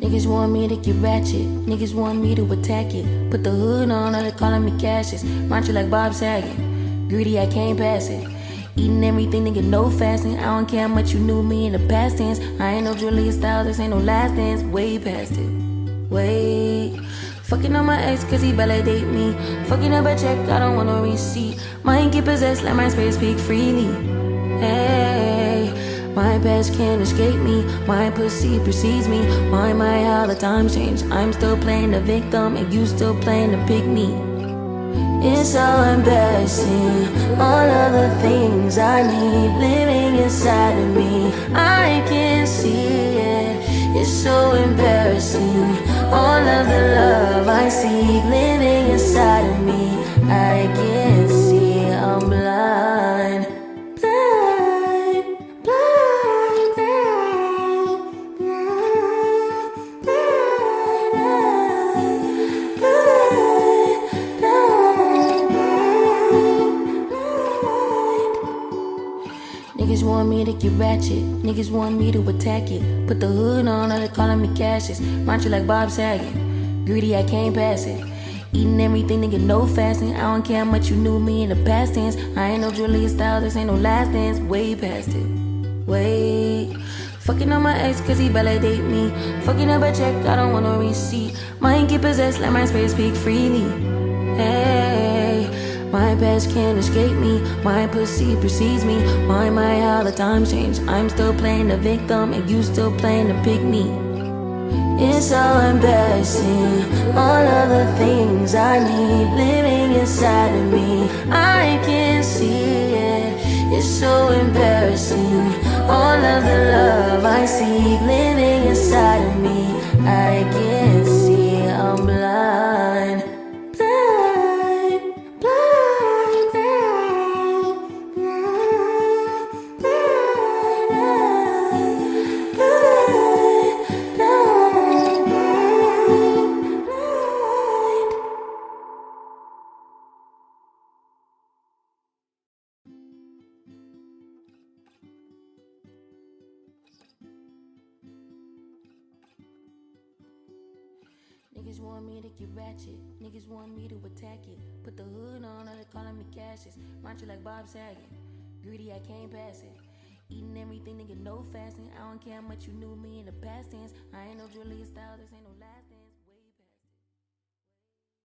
Niggas want me to get ratchet, niggas want me to attack it. Put the hood on, all they calling me Cassius. Macho like Bob Saget, greedy I can't pass it. Eating everything, nigga, no fasting. I don't care how much you knew me in the past tense. I ain't no Julia Styles, this ain't no last dance. Way past it, wait. Fucking on my ex cause he validate me. Fucking up a check, I don't want no receipt. Mind get possessed, let my spirit speak freely. Hey, my past can't escape me. My pussy precedes me. My how the times change. I'm still playing the victim and you still playing the pygmy. It's so embarrassing, all of the things I need living inside of me. I can't see it, it's so embarrassing. All of the love I see living inside of me. I can't see, I'm blind. Blind, blind, blind, blind, blind. Niggas want me to get ratchet, niggas want me to attack it. Put the hood on, all they calling me Cassius. Macho like Bob Saget, greedy I can't pass it. Eating everything, nigga, no fasting. I don't care how much you knew me in the past tense. I ain't no Julia Styles, this ain't no last dance. Way past it, wait. Fucking on my ex cause he validate me. Fucking up a check, I don't want no receipt. Mind get possessed, let my spirit speak freely. Hey, my past can't escape me. My pussy precedes me. My how the times change. I'm still playing the victim and you still playing the pygmy. It's so embarrassing, all of the things I need living inside of me. I can't see it, it's so embarrassing. All of the love I see living inside of me. I can't see, I'm blind. Blind, blind, blind, blind, blind, Niggas want me to get ratchet, niggas want me to attack it. Put the hood on, all they calling me Cassius. Macho like Bob Saget, greedy I can't pass it. Eating everything, nigga, no fasting. I don't care how much you knew me in the past tense. I ain't no Julia Styles, this ain't